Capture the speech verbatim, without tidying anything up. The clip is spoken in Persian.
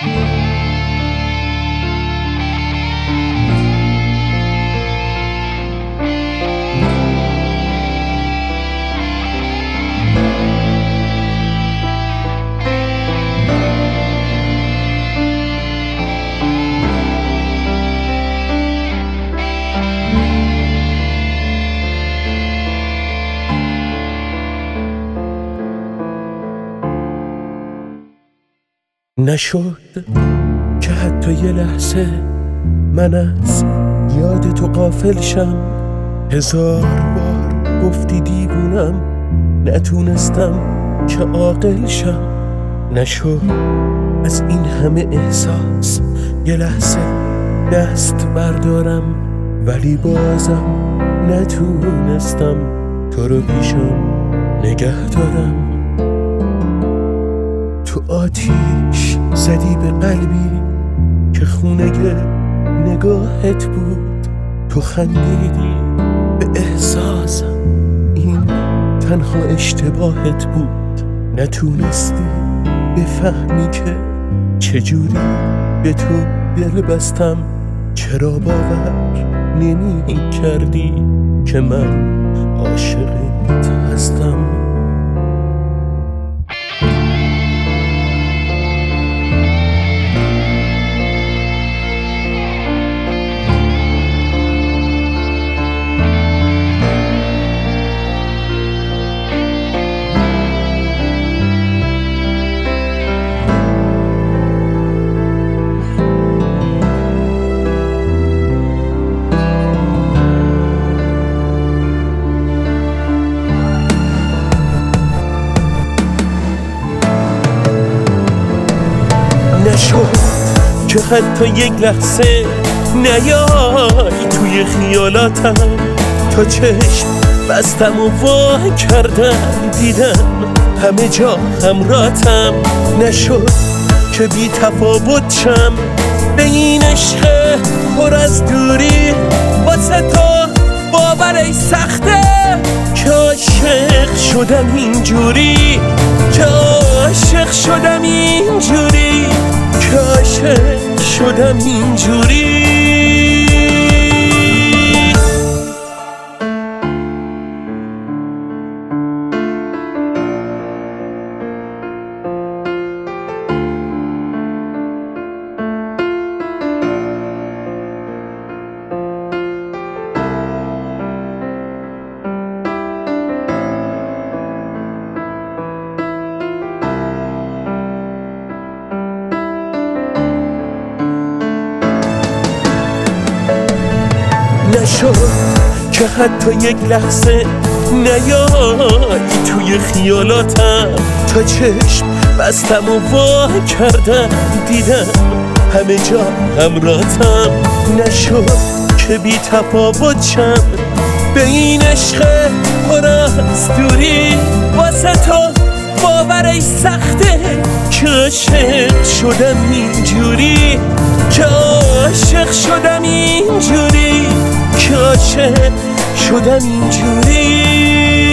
نشد که حتی یه لحظه من از یاد تو غافل شم. هزار بار گفتی دیوونم، نتونستم که عاقل شم. نشد از این همه احساس یه لحظه دست بردارم، ولی بازم نتونستم تو رو پیشم نگه دارم. تو آتیش زدی به قلبی که خونه نگاهت بود. تو خندیدی به احساسم، این تنها اشتباهت بود. نتونستی بفهمی که چجوری به تو دل بستم. چرا باور نمی کردی که من عاشقت هستم؟ نشد که حتی یک لحظه نیای توی خیالاتم. تا چشم بستم و وا کردم، دیدم همه جا همراهتم. نشد که بی تفاوت شم به این عشق پر از دوری. واسه تو باورش سخته که عاشق شدم اینجوری، که عاشق شدم اینجوری، که عاشق شدم اینجوری. نشد که حتی یک لحظه نیای توی خیالاتم. تا چشم بستم و وا کردم، دیدم همه جا همراهتم. نشد که بی تفاوت شم به این عشق پر از دوری. واسه تو باورش سخته که عاشق شدم اینجوری، که عاشق شدم اینجوری، که عاشق شدم اینجوری.